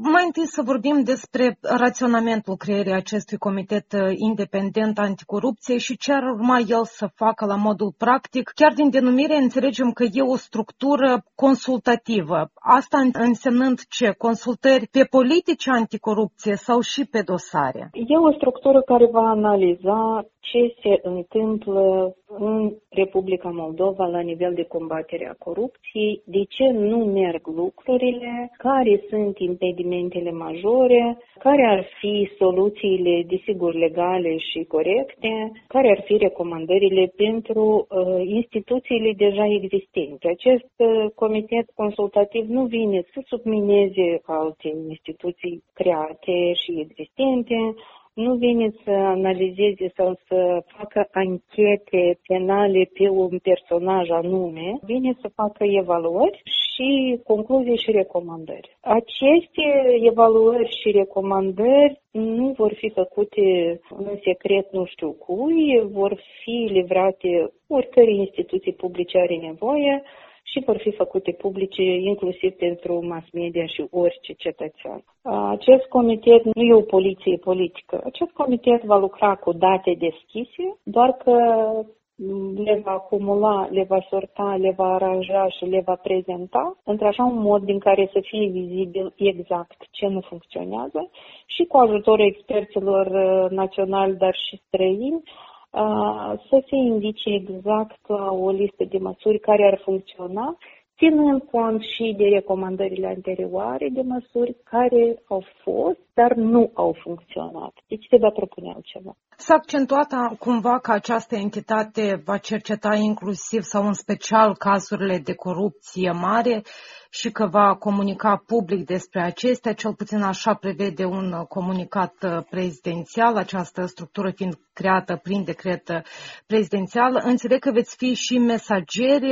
mai întâi să vorbim despre raționamentul creării acestui comitet independent anticorupție și ce ar urma el să facă la modul practic. Chiar din denumire înțelegem că e o structură consultativă. Asta însemnând ce? Consultări pe politici anticorupție sau și pe dosare? E o structură care va analiza ce se întâmplă în Republica Moldova la nivel de combatere a corupției, de ce nu merg lucrurile, care sunt impedimentele majore, care ar fi soluțiile, desigur, legale și corecte, care ar fi recomandările pentru instituțiile deja existente. Acest comitet consultativ nu vine să submineze alte instituții create și existente, nu vine să analizeze sau să facă anchete penale pe un personaj anume, vine să facă evaluări și concluzii și recomandări. Aceste evaluări și recomandări nu vor fi făcute în secret nu știu cui, vor fi livrate oricărei instituții publice are nevoie și vor fi făcute publice inclusiv pentru mass media și orice cetățean. Acest comitet nu e o poliție politică. Acest comitet va lucra cu date deschise, doar că le va acumula, le va sorta, le va aranja și le va prezenta într-așa un mod din care să fie vizibil exact ce nu funcționează și cu ajutorul experților naționali, dar și străini, să se indice exact o listă de măsuri care ar funcționa, ținând cont și de recomandările anterioare de măsuri care au fost, dar nu au funcționat. Deci se va propune altceva. S-a accentuat cumva că această entitate va cerceta inclusiv sau în special cazurile de corupție mare și că va comunica public despre acestea, cel puțin așa prevede un comunicat prezidențial, această structură fiind creată prin decret prezidențial. Înțeleg că veți fi și mesageri,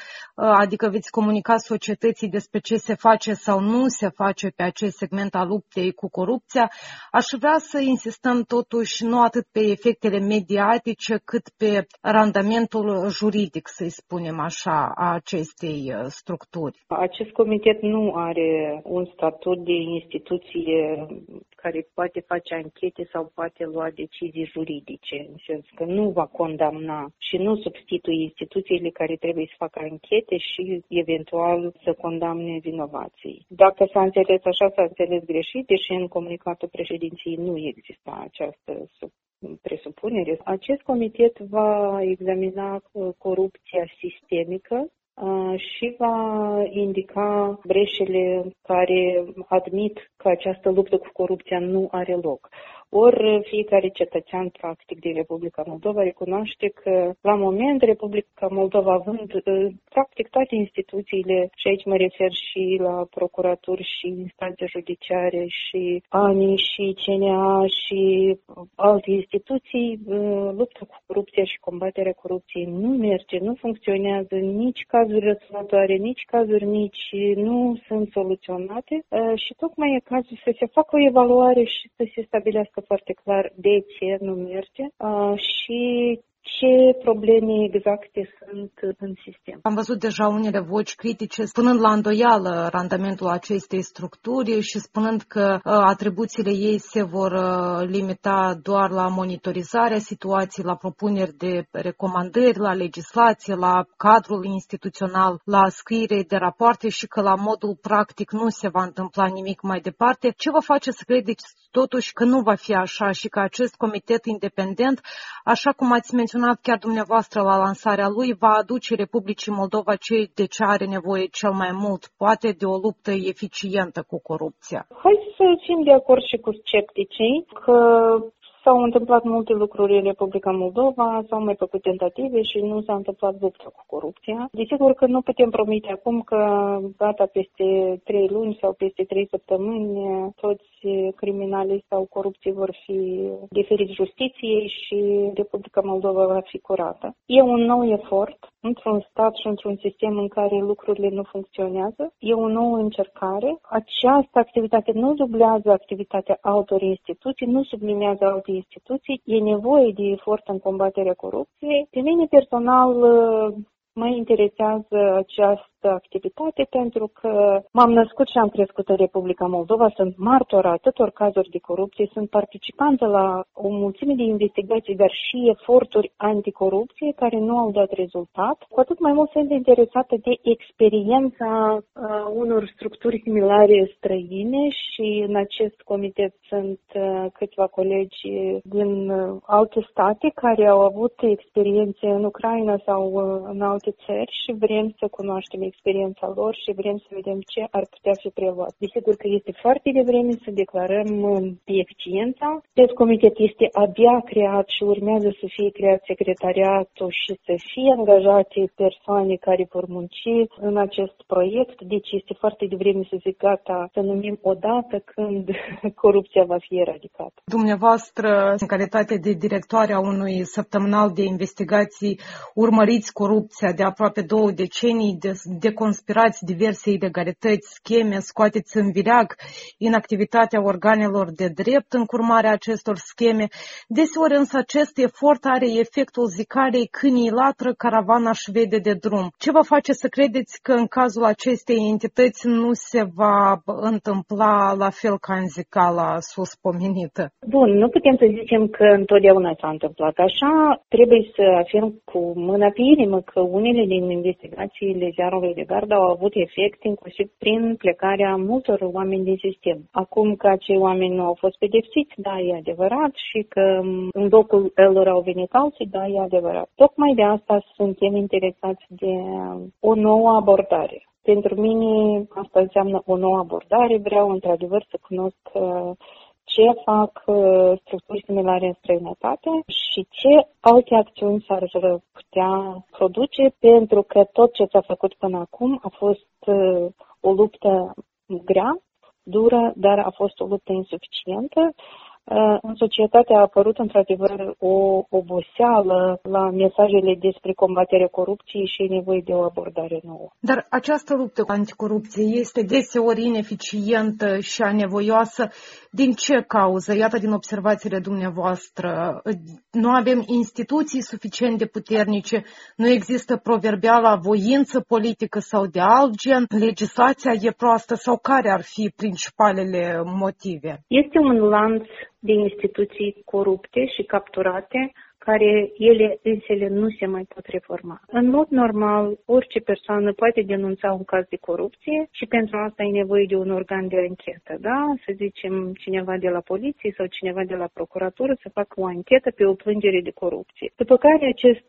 adică veți comunica societății despre ce se face sau nu se face pe acest segment al luptei cu corupția. Aș vrea să insistăm totuși nu atât pe efectele mediatice, cât pe randamentul juridic, să-i spunem așa, a acestei structuri. Acest comitet nu are un statut de instituție care poate face anchete sau poate lua decizii juridice, în sens că nu va condamna și nu substituie instituțiile care trebuie să facă anchete și eventual să condamne vinovații. Dacă s-a înțeles așa, s-a înțeles greșit, deși în comunicatul președinției nu exista această presupunere. Acest comitet va examina corupția sistemică și va indica breșele care admit că această luptă cu corupția nu are loc. Ori fiecare cetățean practic din Republica Moldova recunoaște că la moment Republica Moldova având practic toate instituțiile, și aici mă refer și la procuraturi și instanțe judiciare și ANI și CNA și alte instituții, lupta cu corupția și combaterea corupției nu merge, nu funcționează, nici cazuri răspunătoare, nici cazuri mici nu sunt soluționate și tocmai e cazul să se facă o evaluare și să se stabilească foarte clar de ce nu merge și ce probleme exacte sunt în sistem. Am văzut deja unele voci critice spunând la îndoială randamentul acestei structuri și spunând că atribuțiile ei se vor limita doar la monitorizarea situației, la propuneri de recomandări, la legislație, la cadrul instituțional, la scriere de rapoarte și că la modul practic nu se va întâmpla nimic mai departe. Ce vă face să credeți totuși că nu va fi așa și că acest comitet independent, așa cum ați menționat chiar dumneavoastră la lansarea lui, va aduce Republicii Moldova de ce are nevoie cel mai mult, poate de o luptă eficientă cu corupția? Hai să fim de acord și cu scepticii că s-au întâmplat multe lucruri în Republica Moldova, s-au mai făcut tentative și nu s-a întâmplat lupta cu corupția. Desigur că nu putem promite acum că gata peste 3 luni sau peste 3 săptămâni toți criminalii sau corupții vor fi diferiți justiției și Republica Moldova va fi curată. E un nou efort într-un stat și într-un sistem în care lucrurile nu funcționează. E o nouă încercare. Această activitate nu dublează activitatea altor instituții, nu subminează alte instituții. E nevoie de efort în combaterea corupției. Pe mine personal mă interesează această această activitate pentru că m-am născut și am crescut în Republica Moldova, sunt martor atâtor cazuri de corupție, sunt participantă la o mulțime de investigații, dar și eforturi anticorupție care nu au dat rezultat. Cu atât mai mult sunt interesată de experiența unor structuri similare străine și în acest comitet sunt câțiva colegi din alte state care au avut experiențe în Ucraina sau în alte țări și vrem să cunoaștem experiența lor și vrem să vedem ce ar putea fi preluat. Desigur că este foarte devreme să declarăm eficiența. Acest comitet este abia creat și urmează să fie creat secretariatul și să fie angajate persoane care vor munci în acest proiect. Deci este foarte devreme să zic gata, să numim o dată când corupția va fi eradicată. Dumneavoastră, în calitate de directoare a unui săptămânal de investigații, urmăriți corupția de aproape 2 decenii, deconspirați diverse ilegalități, scheme, scoateți în vileag inactivitatea organelor de drept în urmarea acestor scheme. Deseori însă acest efort are efectul zicalei câinii latră, caravana își vede de drum. Ce vă face să credeți că în cazul acestei entități nu se va întâmpla la fel ca în zicala suspomenită? Bun, nu putem să zicem că întotdeauna s-a întâmplat așa. Trebuie să afirm cu mâna pe inimă că unele din investigațiile ziarului de gardă au avut efect inclusiv prin plecarea multor oameni din sistem. Acum că acei oameni nu au fost pedepsiți, da, e adevărat, și că în locul lor au venit alții, da, e adevărat. Tocmai de asta suntem interesați de o nouă abordare. Pentru mine asta înseamnă o nouă abordare. Vreau într-adevăr să cunosc ce fac structuri similare în străinătate și ce alte acțiuni s-ar putea produce, pentru că tot ce s-a făcut până acum a fost o luptă grea, dură, dar a fost o luptă insuficientă. În societate a apărut într-adevăr o oboseală la mesajele despre combaterea corupției și e nevoie de o abordare nouă. Dar această luptă anticorupție este deseori ineficientă și anevoioasă. Din ce cauză? Iată, din observațiile dumneavoastră, nu avem instituții suficient de puternice, nu există proverbiala voință politică sau de alt gen, legislația e proastă sau care ar fi principalele motive? Este un lanț de instituții corupte și capturate, care ele însele nu se mai pot reforma. În mod normal, orice persoană poate denunța un caz de corupție și pentru asta e nevoie de un organ de anchetă, da? Să zicem cineva de la poliție sau cineva de la procuratură să facă o anchetă pe o plângere de corupție. După care acest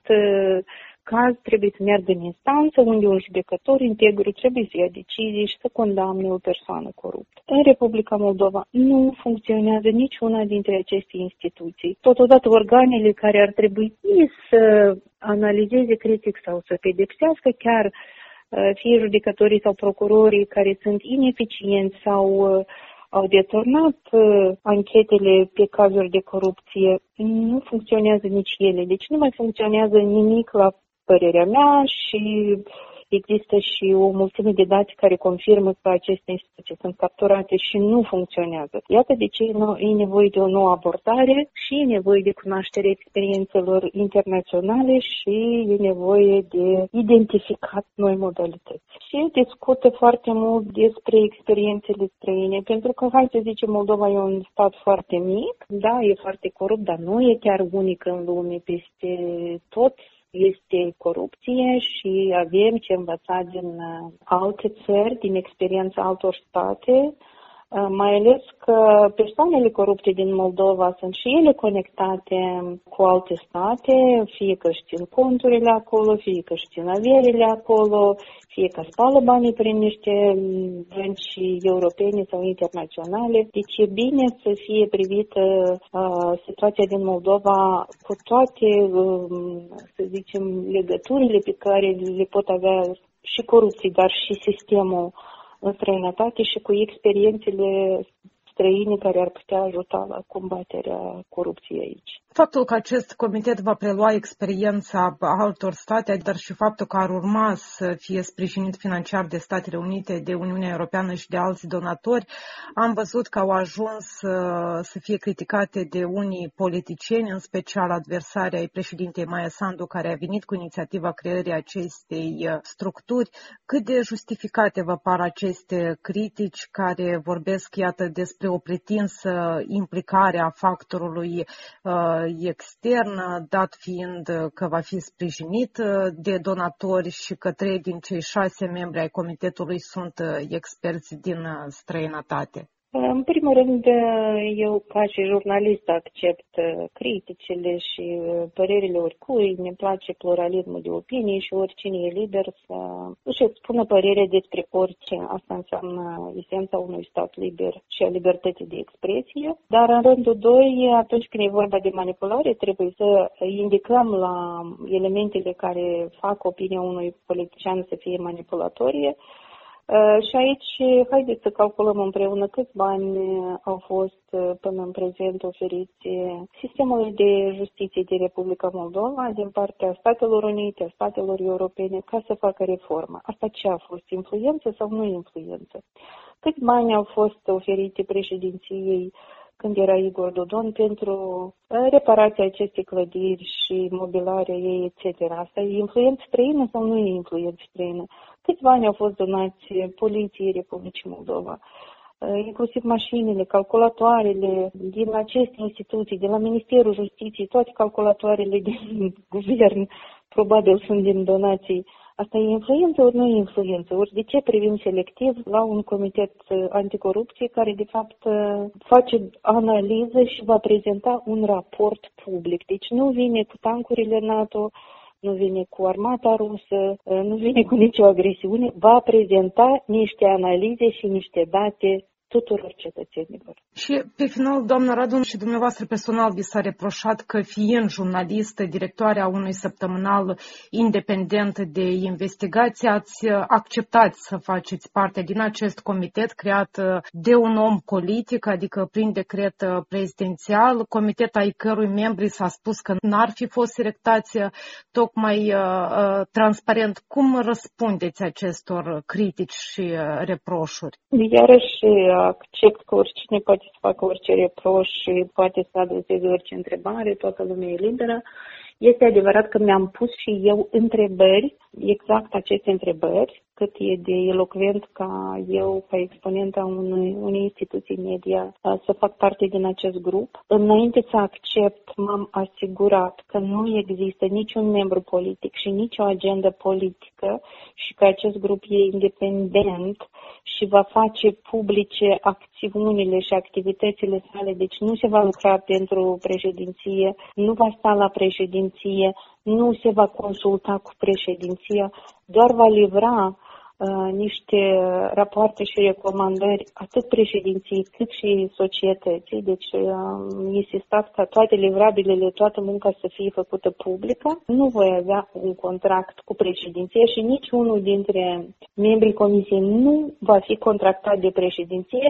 caz trebuie să meargă în instanță, unde un judecător integru trebuie să ia decizii și să condamne o persoană coruptă. În Republica Moldova nu funcționează niciuna dintre aceste instituții. Totodată, organele care ar trebui să analizeze critic sau să pedepsească chiar fie judecătorii sau procurorii care sunt ineficienți sau au deturnat anchetele pe cazuri de corupție, nu funcționează nici ele. Deci nu mai funcționează nimic la părerea mea și există și o mulțime de date care confirmă că aceste instituții sunt capturate și nu funcționează. Iată de ce e nevoie de o nouă abordare și e nevoie de cunoașterea experiențelor internaționale și e nevoie de identificat noi modalități. Și discută foarte mult despre experiențele străine, pentru că, hai să zicem, Moldova e un stat foarte mic, da, e foarte corupt, dar nu e chiar unic în lume, peste tot este corupție și avem ce învăța din alte țări, din experiența altor state, mai ales că persoanele corupte din Moldova sunt și ele conectate cu alte state, fie că își țin conturile acolo, fie că își țin averile acolo, fie că spală banii prin niște bănci europene sau internaționale. Deci e bine să fie privită situația din Moldova cu toate, să zicem, legăturile pe care le pot avea și corupții, dar și sistemul în străinătate și cu experiențele străine care ar putea ajuta la combaterea corupției aici. Faptul că acest comitet va prelua experiența altor state, dar și faptul că ar urma să fie sprijinit financiar de Statele Unite, de Uniunea Europeană și de alți donatori, am văzut că au ajuns să fie criticate de unii politicieni, în special adversarii ai președintei Maia Sandu, care a venit cu inițiativa creării acestei structuri. Cât de justificate vă par aceste critici care vorbesc, iată, despre o pretinsă implicare a factorului extern, dat fiind că va fi sprijinit de donatori și că 3 din cei 6 membri ai comitetului sunt experți din străinătate? În primul rând, eu ca și jurnalist accept criticile și părerile oricui. Ne place pluralismul de opinii și oricine e liber să își expună părere despre orice. Asta înseamnă esența unui stat liber și a libertății de expresie. Dar în rândul 2, atunci când e vorba de manipulare, trebuie să indicăm la elementele care fac opinia unui politician să fie manipulatorie. Și aici, haideți să calculăm împreună câți bani au fost până în prezent oferiți sistemului de justiție din Republica Moldova din partea Statelor Unite, a Statelor Europene, ca să facă reformă. Asta ce a fost? Influență sau nu influență? Câți bani au fost oferite președinției când era Igor Dodon pentru reparația acestei clădiri și mobilarea ei, etc. Asta e influență străină sau nu e influență străină? Câți bani au fost donați Poliției Republicii Moldova? Inclusiv mașinile, calculatoarele din aceste instituții, de la Ministerul Justiției, toate calculatoarele din guvern, probabil sunt din donații. Asta e influență ori nu e influență? Ori de ce privim selectiv la un comitet anticorupție care de fapt face analiză și va prezenta un raport public? Deci nu vine cu tancurile NATO, nu vine cu armata rusă, nu vine cu nicio agresiune, va prezenta niște analize și niște date tuturor cetățenilor. Și pe final, doamnă Radu, și dumneavoastră personal vi s-a reproșat că, fiind jurnalistă, directoarea unui săptămânal independent de investigație, ați acceptat să faceți parte din acest comitet creat de un om politic, adică prin decret prezidențial, comitet ai cărui membri s-a spus că n-ar fi fost selectați tocmai transparent. Cum răspundeți acestor critici și reproșuri? Iarăși accept că oricine poate să facă orice reproș și poate să adreseze orice întrebare, toată lumea e liberă. Este adevărat că mi-am pus și eu întrebări, exact aceste întrebări, cât e de elocvent ca eu, ca exponenta unei instituții media, să fac parte din acest grup. Înainte să accept, m-am asigurat că nu există niciun membru politic și nicio agendă politică și că acest grup e independent și va face publice acțiunile și activitățile sale. Deci nu se va lucra pentru președinție, nu va sta la președinție, nu se va consulta cu președinția, doar va livra niște rapoarte și recomandări atât președinției cât și societății. Deci am insistat ca toate livrabilele, toată munca să fie făcută publică. Nu voi avea un contract cu președinția și nici unul dintre membrii comisiei nu va fi contractat de președinție,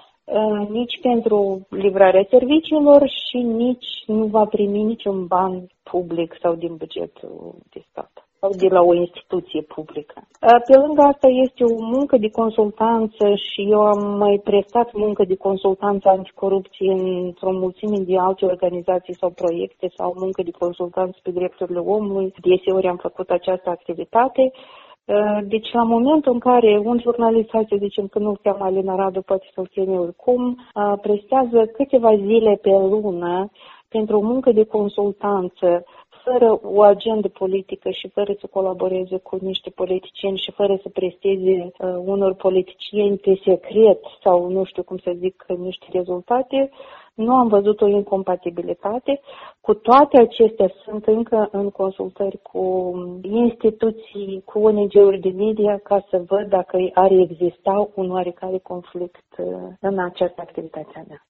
nici pentru livrarea serviciilor și nici nu va primi niciun ban public sau din bugetul de stat sau de la o instituție publică. Pe lângă asta este o muncă de consultanță și eu am mai prestat muncă de consultanță anticorupție într-o mulțime de alte organizații sau proiecte sau muncă de consultanță pe drepturile omului. Deseori am făcut această activitate. Deci la momentul în care un jurnalist, hai să zicem că nu-l cheamă Alina Radu, poate să-l cheme oricum, prestează câteva zile pe lună pentru o muncă de consultanță, fără o agendă politică și fără să colaboreze cu niște politicieni și fără să presteze unor politicieni pe secret sau nu știu cum să zic niște rezultate, nu am văzut o incompatibilitate. Cu toate acestea sunt încă în consultări cu instituții, cu ONG-uri de media ca să văd dacă ar exista un oarecare conflict în această activitate a mea.